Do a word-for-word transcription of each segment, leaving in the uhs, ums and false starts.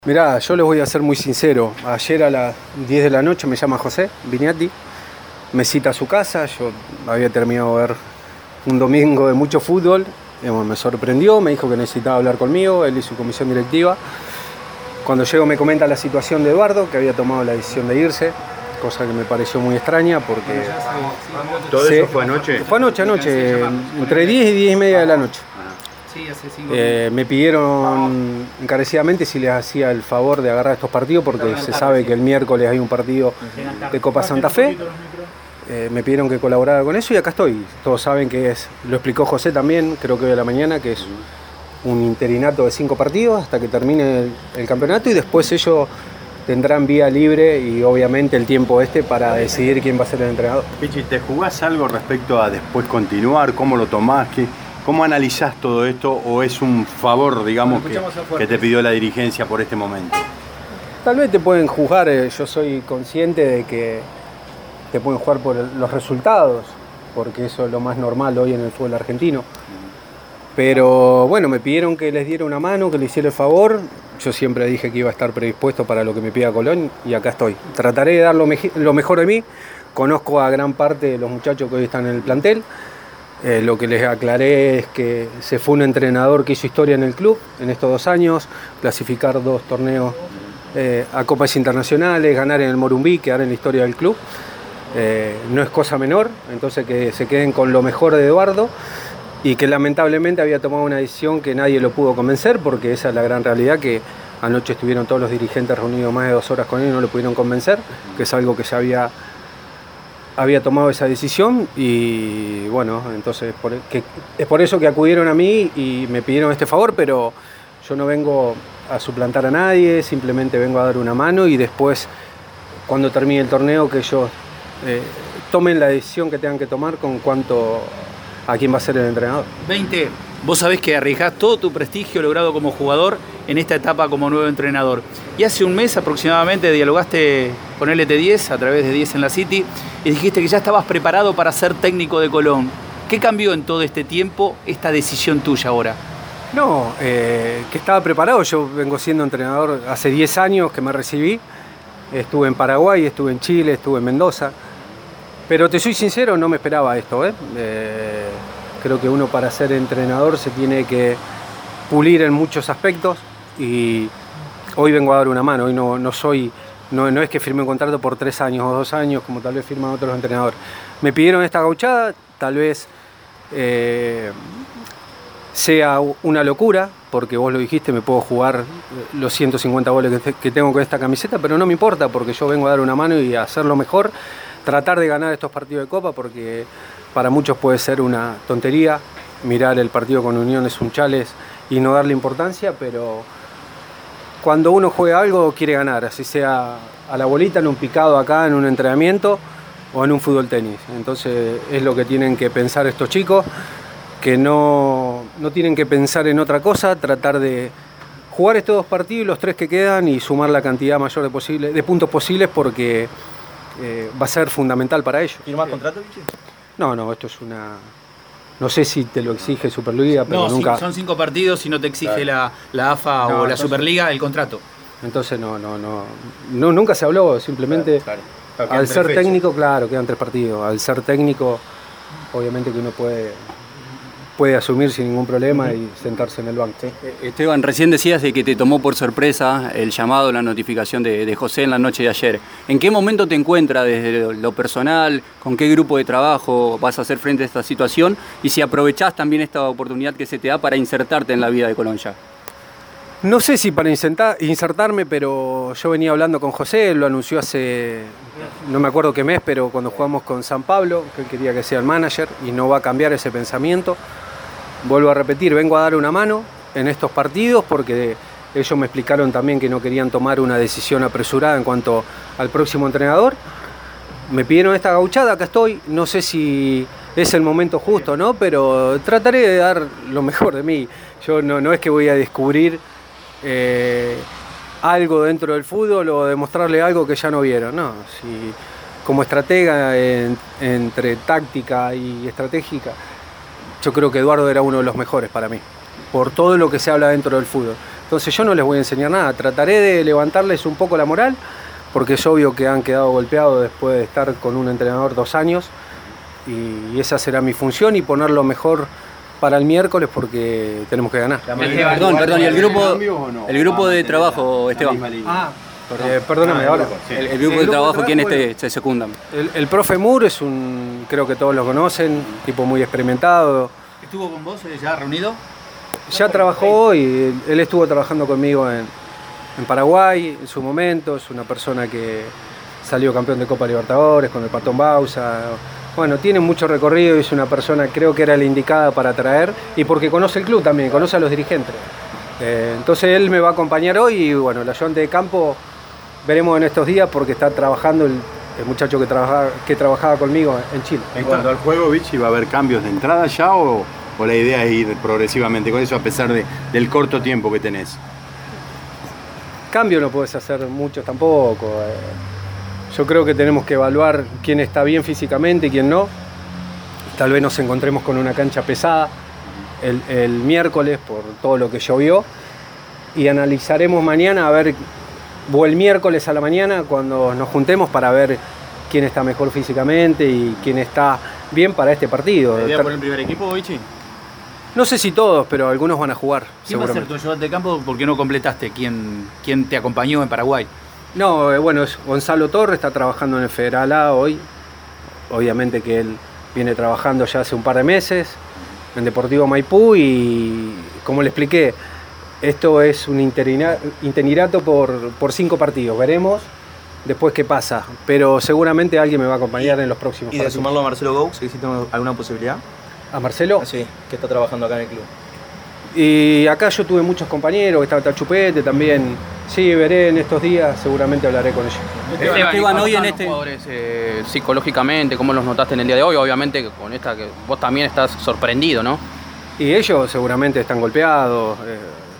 Mirá, yo les voy a ser muy sincero. Ayer a las diez de la noche me llama José Viñati, me cita a su casa. Yo había terminado de ver un domingo de mucho fútbol. Digamos, me sorprendió, me dijo que necesitaba hablar conmigo, él y su comisión directiva. Cuando llego me comenta la situación de Eduardo, que había tomado la decisión de irse, cosa que me pareció muy extraña porque... ¿Todo se, eso fue anoche? Fue anoche, anoche, entre diez y diez y media de la noche. Eh, me pidieron encarecidamente si les hacía el favor de agarrar estos partidos porque se sabe que el miércoles hay un partido de Copa Santa Fe. Eh, me pidieron que colaborara con eso y acá estoy. Todos saben que es, lo explicó José también, creo que hoy a la mañana, que es un interinato de cinco partidos hasta que termine el, el campeonato y después ellos tendrán vía libre y obviamente el tiempo este para decidir quién va a ser el entrenador. Pichi, ¿te jugás algo respecto a después continuar? ¿Cómo lo tomás? ¿Qué, ¿Cómo analizás todo esto? ¿O es un favor, digamos, que, que te pidió la dirigencia por este momento? Tal vez te pueden juzgar, eh, yo soy consciente de que te pueden jugar por el, los resultados, porque eso es lo más normal hoy en el fútbol argentino. Pero bueno, me pidieron que les diera una mano, que le hiciera el favor. Yo siempre dije que iba a estar predispuesto para lo que me pida Colón y acá estoy. Trataré de dar lo, me lo mejor de mí. Conozco a gran parte de los muchachos que hoy están en el plantel. Eh, lo que les aclaré es que se fue un entrenador que hizo historia en el club en estos dos años, clasificar dos torneos eh, a copas internacionales, ganar en el Morumbí, quedar en la historia del club. Eh, no es cosa menor, entonces que se queden con lo mejor de Eduardo y que lamentablemente había tomado una decisión que nadie lo pudo convencer, porque esa es la gran realidad, que anoche estuvieron todos los dirigentes reunidos más de dos horas con él y no lo pudieron convencer, que es algo que ya había... había tomado esa decisión y bueno, entonces por, que, es por eso que acudieron a mí y me pidieron este favor, pero yo no vengo a suplantar a nadie, simplemente vengo a dar una mano y después, cuando termine el torneo, que ellos eh, tomen la decisión que tengan que tomar con cuanto a quién va a ser el entrenador. veinte, vos sabés que arriesgás todo tu prestigio logrado como jugador en esta etapa como nuevo entrenador. Y hace un mes aproximadamente dialogaste con L T diez a través de diez en la City y dijiste que ya estabas preparado para ser técnico de Colón. ¿Qué cambió en todo este tiempo esta decisión tuya ahora? No, eh, que estaba preparado. Yo vengo siendo entrenador hace diez años que me recibí. Estuve en Paraguay, estuve en Chile, estuve en Mendoza. Pero te soy sincero, no me esperaba esto, ¿eh? Eh, creo que uno para ser entrenador se tiene que pulir en muchos aspectos y hoy vengo a dar una mano. Hoy no, no soy, no, no es que firme un contrato por tres años o dos años como tal vez firman otros entrenadores. Me pidieron esta gauchada, tal vez eh, sea una locura, porque vos lo dijiste, me puedo jugar los ciento cincuenta goles que, que tengo con esta camiseta, pero no me importa porque yo vengo a dar una mano y a hacerlo mejor. Tratar de ganar estos partidos de Copa, porque para muchos puede ser una tontería mirar el partido con Unión es un Chales y no darle importancia, pero cuando uno juega algo quiere ganar, así sea a la bolita, en un picado acá, en un entrenamiento o en un fútbol tenis. Entonces es lo que tienen que pensar estos chicos, que no, no tienen que pensar en otra cosa, tratar de jugar estos dos partidos, los tres que quedan, y sumar la cantidad mayor de, posible, de puntos posibles, porque Eh, va a ser fundamental para ellos. ¿Firmás contrato, Vichy? No, no, esto es una... No sé si te lo exige Superliga, pero no, nunca... Sí, son cinco partidos y no te exige claro. la, la A F A no, o la entonces... Superliga el contrato. Entonces no, no, no, no nunca se habló, simplemente claro, claro. Al ser fechas. técnico, claro, quedan tres partidos. Al ser técnico, obviamente que uno puede... puede asumir sin ningún problema uh-huh. y sentarse en el banco. Esteban, recién decías de que te tomó por sorpresa el llamado, la notificación de, de José en la noche de ayer. ¿En qué momento te encuentras desde lo personal? ¿Con qué grupo de trabajo vas a hacer frente a esta situación? Y si aprovechás también esta oportunidad que se te da para insertarte en la vida de Colón ya. No sé si para insertar, insertarme, pero yo venía hablando con José, él lo anunció hace, no me acuerdo qué mes, pero cuando jugamos con San Pablo, que él quería que sea el manager y no va a cambiar ese pensamiento. Vuelvo a repetir, vengo a dar una mano en estos partidos porque ellos me explicaron también que no querían tomar una decisión apresurada en cuanto al próximo entrenador. Me pidieron esta gauchada, acá estoy, no sé si es el momento justo, ¿no? Pero trataré de dar lo mejor de mí. Yo no, no es que voy a descubrir eh, algo dentro del fútbol o demostrarle algo que ya no vieron, no. Si, como estratega en, entre táctica y estratégica, yo creo que Eduardo era uno de los mejores para mí, por todo lo que se habla dentro del fútbol. Entonces yo no les voy a enseñar nada, trataré de levantarles un poco la moral, porque es obvio que han quedado golpeados después de estar con un entrenador dos años, y esa será mi función y ponerlo mejor para el miércoles porque tenemos que ganar. Perdón, perdón, ¿y el grupo, el grupo de trabajo, Esteban? Ah, eh, perdóname, ahora. El, el grupo de trabajo, ¿quiénes te, te secundan? El, el profe Moore es un, creo que todos lo conocen, tipo muy experimentado. ¿Estuvo con vos ya reunido? Ya trabajó y él estuvo trabajando conmigo en, en Paraguay en su momento. Es una persona que salió campeón de Copa Libertadores con el Patón Bausa. Bueno, tiene mucho recorrido y es una persona, creo que era la indicada para traer, y porque conoce el club también, conoce a los dirigentes. Eh, entonces él me va a acompañar hoy y bueno, el ayudante de campo veremos en estos días porque está trabajando el, el muchacho que, trabaja, que trabajaba conmigo en Chile. En cuanto al juego, Vichy, ¿va a haber cambios de entrada ya o, o la idea es ir progresivamente con eso a pesar de, del corto tiempo que tenés? Cambio no puedes hacer mucho tampoco. Eh. Yo creo que tenemos que evaluar quién está bien físicamente y quién no. Tal vez nos encontremos con una cancha pesada el, el miércoles por todo lo que llovió y analizaremos mañana a ver, o el miércoles a la mañana cuando nos juntemos para ver quién está mejor físicamente y quién está bien para este partido. ¿Te voy a poner el primer equipo, Vichy? No sé si todos, pero algunos van a jugar. ¿Quién va a ser tu ayudante de campo? ¿Por qué no completaste? ¿Quién, quién te acompañó en Paraguay? No, eh, bueno, es Gonzalo Torres, está trabajando en el Federal A hoy. Obviamente que él viene trabajando ya hace un par de meses en Deportivo Maipú y, como le expliqué, esto es un interina, interinato por, por cinco partidos. Veremos después qué pasa, pero seguramente alguien me va a acompañar en los próximos ¿Y de partidos. sumarlo a Marcelo Gaux, existe alguna posibilidad? ¿A Marcelo? Sí, que está trabajando acá en el club. Y acá yo tuve muchos compañeros, estaba Tachupete también. Sí, veré en estos días, seguramente hablaré con ellos. Esteban, Esteban, ¿cómo hoy en están este- los jugadores eh, psicológicamente? ¿Cómo los notaste en el día de hoy? Obviamente con esta que vos también estás sorprendido, ¿no? Y ellos seguramente están golpeados. eh,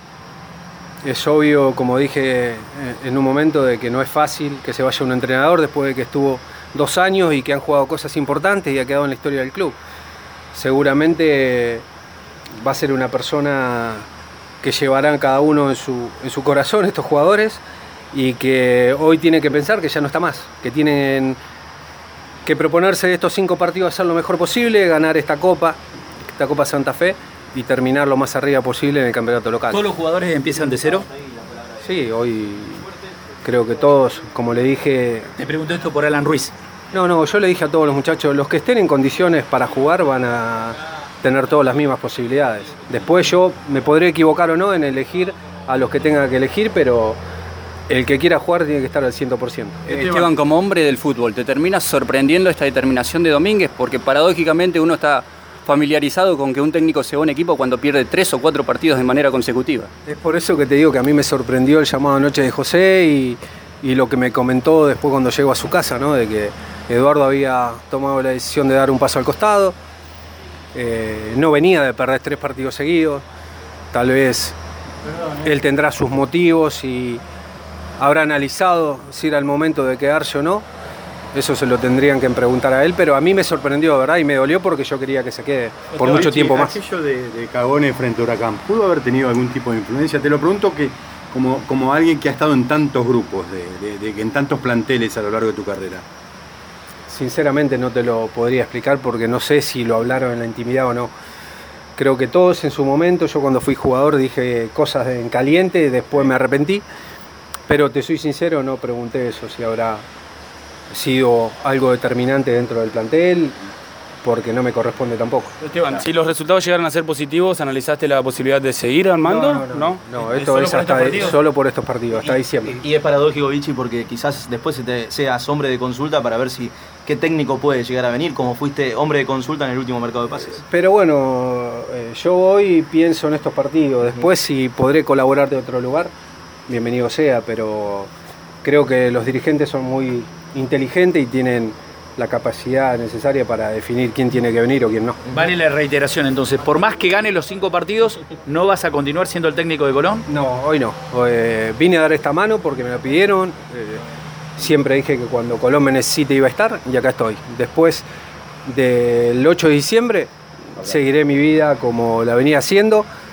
Es obvio, como dije eh, en un momento, de que no es fácil que se vaya un entrenador después de que estuvo dos años y que han jugado cosas importantes y ha quedado en la historia del club. Seguramente va a ser una persona que llevarán cada uno en su, en su corazón estos jugadores y que hoy tiene que pensar que ya no está más, que tienen que proponerse de estos cinco partidos hacer lo mejor posible, ganar esta Copa, esta Copa Santa Fe y terminar lo más arriba posible en el campeonato local. ¿Todos los jugadores empiezan de cero? Sí, hoy creo que todos, como le dije... Te pregunto esto por Alan Ruiz. No, no, yo le dije a todos los muchachos, los que estén en condiciones para jugar van a tener todas las mismas posibilidades. Después yo me podré equivocar o no en elegir a los que tenga que elegir, pero el que quiera jugar tiene que estar al cien por ciento. Esteban, como hombre del fútbol, ¿te termina sorprendiendo esta determinación de Domínguez? Porque paradójicamente uno está familiarizado con que un técnico se va a un equipo cuando pierde tres o cuatro partidos de manera consecutiva. Es por eso que te digo que a mí me sorprendió el llamado anoche de José y, y lo que me comentó después cuando llegó a su casa, ¿no? De que Eduardo había tomado la decisión de dar un paso al costado. Eh, no venía de perder tres partidos seguidos. Tal vez él tendrá sus motivos y habrá analizado si era el momento de quedarse o no. Eso se lo tendrían que preguntar a él, pero a mí me sorprendió, ¿verdad? Y me dolió porque yo quería que se quede por mucho tiempo más. Aquello de, de Cagone frente a Huracán, ¿pudo haber tenido algún tipo de influencia? Te lo pregunto que como, como alguien que ha estado en tantos grupos, de, de, de, en tantos planteles a lo largo de tu carrera. Sinceramente no te lo podría explicar porque no sé si lo hablaron en la intimidad o no. Creo que todos en su momento, yo cuando fui jugador dije cosas en caliente, después me arrepentí, pero te soy sincero, no pregunté eso, si habrá sido algo determinante dentro del plantel, porque no me corresponde tampoco. Esteban, si los resultados llegaran a ser positivos, ¿analizaste la posibilidad de seguir armando? No, no, no, no, esto ¿Solo es por hasta estos de- partidos? solo por estos partidos, hasta diciembre. Y es paradójico, Vichy, porque quizás después te seas hombre de consulta para ver si qué técnico puede llegar a venir, como fuiste hombre de consulta en el último mercado de pases. Pero bueno, eh, yo hoy pienso en estos partidos, después si podré colaborar de otro lugar, bienvenido sea, pero creo que los dirigentes son muy inteligentes y tienen la capacidad necesaria para definir quién tiene que venir o quién no. Vale la reiteración, entonces, por más que gane los cinco partidos, ¿no vas a continuar siendo el técnico de Colón? No, hoy no. Eh, vine a dar esta mano porque me la pidieron. Eh, siempre dije que cuando Colón me necesite iba a estar y acá estoy. Después del ocho de diciembre seguiré mi vida como la venía haciendo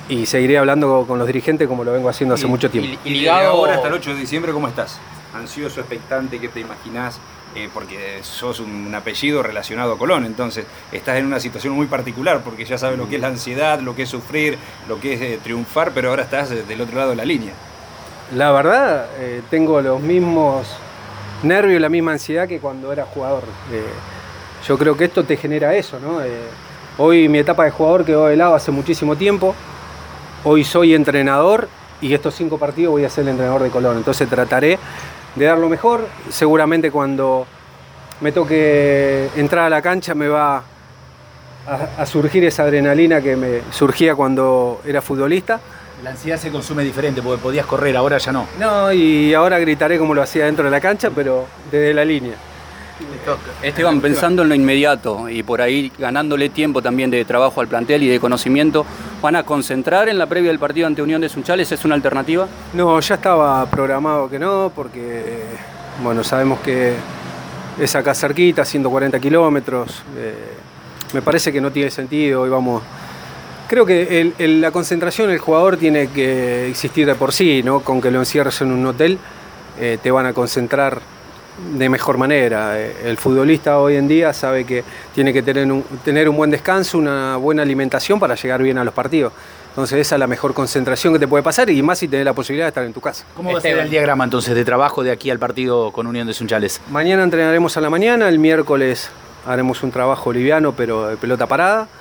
y seguiré hablando con los dirigentes como lo vengo haciendo hace y, mucho tiempo. Y, y ligado ahora hasta el ocho de diciembre, ¿cómo estás? Ansioso, expectante, ¿qué te imaginás? Eh, porque sos un, un apellido relacionado a Colón, entonces estás en una situación muy particular porque ya sabes lo que es la ansiedad, lo que es sufrir, lo que es eh, triunfar, pero ahora estás del otro lado de la línea. La verdad, eh, tengo los mismos nervios, la misma ansiedad que cuando era jugador. Eh, yo creo que esto te genera eso, ¿no? Eh, hoy mi etapa de jugador quedó de lado hace muchísimo tiempo, hoy soy entrenador y estos cinco partidos voy a ser el entrenador de Colón, entonces trataré de dar lo mejor. Seguramente cuando me toque entrar a la cancha me va a, a surgir esa adrenalina que me surgía cuando era futbolista. La ansiedad se consume diferente porque podías correr, ahora ya no. No, y ahora gritaré como lo hacía dentro de la cancha, pero desde la línea. Esteban, pensando en lo inmediato y por ahí ganándole tiempo también de trabajo al plantel y de conocimiento, ¿van a concentrar en la previa del partido ante Unión de Sunchales? ¿Es una alternativa? No, ya estaba programado que no, porque bueno, sabemos que es acá cerquita, ciento cuarenta kilómetros. Eh, me parece que no tiene sentido y vamos. Creo que el, el, la concentración del jugador tiene que existir de por sí, ¿no? Con que lo encierres en un hotel, eh, te van a concentrar de mejor manera. El futbolista hoy en día sabe que tiene que tener un, tener un buen descanso, una buena alimentación para llegar bien a los partidos. Entonces esa es la mejor concentración que te puede pasar y más si tenés la posibilidad de estar en tu casa. ¿Cómo va a ser el diagrama entonces de trabajo de aquí al partido con Unión de Sunchales? Mañana entrenaremos a la mañana, el miércoles haremos un trabajo liviano pero de pelota parada.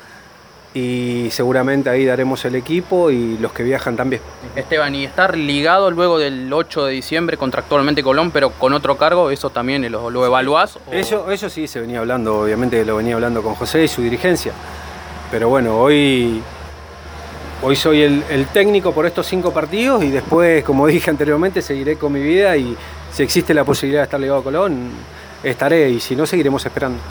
Y seguramente ahí daremos el equipo y los que viajan también. Esteban, y estar ligado luego del ocho de diciembre contractualmente Colón, pero con otro cargo, ¿eso también lo, lo evaluás? O... Eso, eso sí se venía hablando, obviamente lo venía hablando con José y su dirigencia. Pero bueno, hoy, hoy soy el, el técnico por estos cinco partidos y después, como dije anteriormente, seguiré con mi vida y si existe la posibilidad de estar ligado a Colón, estaré y si no, seguiremos esperando.